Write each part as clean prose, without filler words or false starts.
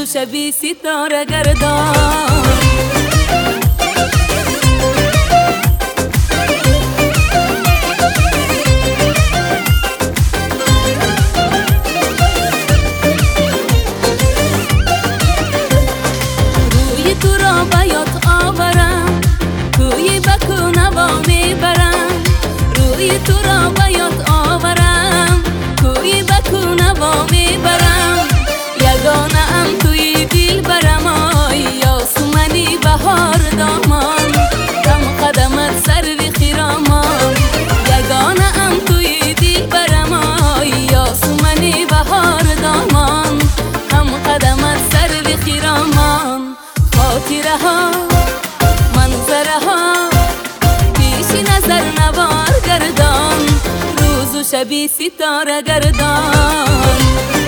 شبی ستاره گردان. روی تو را بیات آورم، توی بکو نوا میبرم. روی تو را بیات آورم، توی بکو نوا میبرم. یگانه ام توی دل برم، آی یاسمنی بهار دامان. هم قدمت سرو خرامان، یگانه ام توی دل برم، آی یاسمنی بهار دامان. هم قدمت سرو خرامان. خاطره ها منظره ها پیش نظر نوار گردان، روز و شبی ستاره گردان.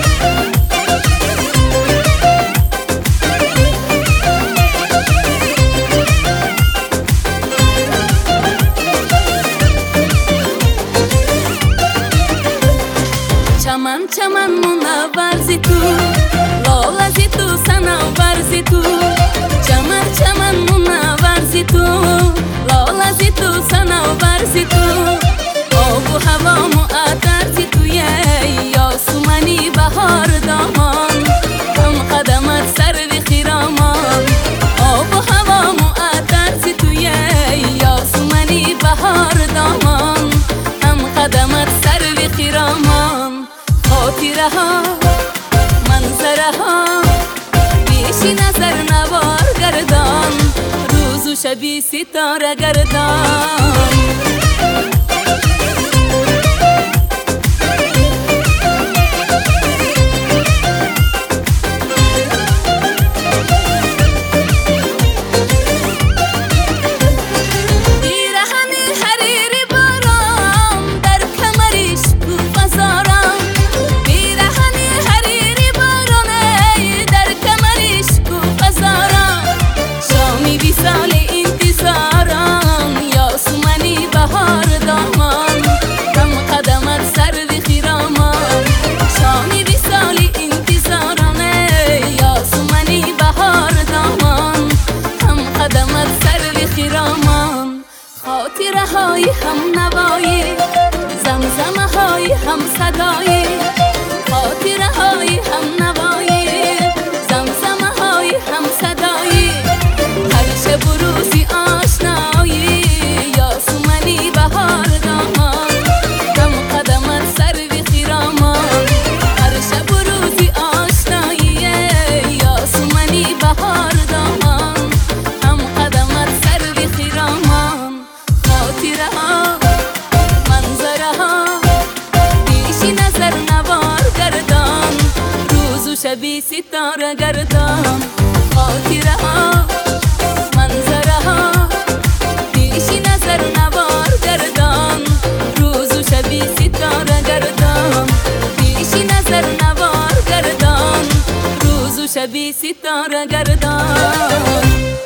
چمن چمن منور زی تو، لاله زی تو، صنوبر زی تو. چمن چمن منور زی تو، لاله زی تو، صنوبر زی تو. آب و هوا معطر زی تو، یاسمنی بهار دامان. هم قدمت سرو خرامان. آب و هوا معطر زی تو، یاسمنی بهار دامان. هم قدمت سرو خرامان. خاطره ها منظره ها پیش نظر نوار گردان، روز و شبی ستاره گردان. خاطره های هم نوایی، زمزمه های هم صدایی. خاطره های هم نوایی، زمزمه های هم صدایی. هر شب و روزی آشنایی، یاسمنی بهار دامان. هم قدمت سرو خرامان. هر شب و روزی آشنایی، یاسمنی بهار دامان. هم قدمت سرو خرامان. خاطره ها منظره ها پیش نظر نوار گردان، روز و شبی ستاره گردان. خاطره ها منظره ها پیش نظر نوار گردان، روز و شبی ستاره گردان. پیش نظر نوار گردان، روز و شبی ستاره گردان.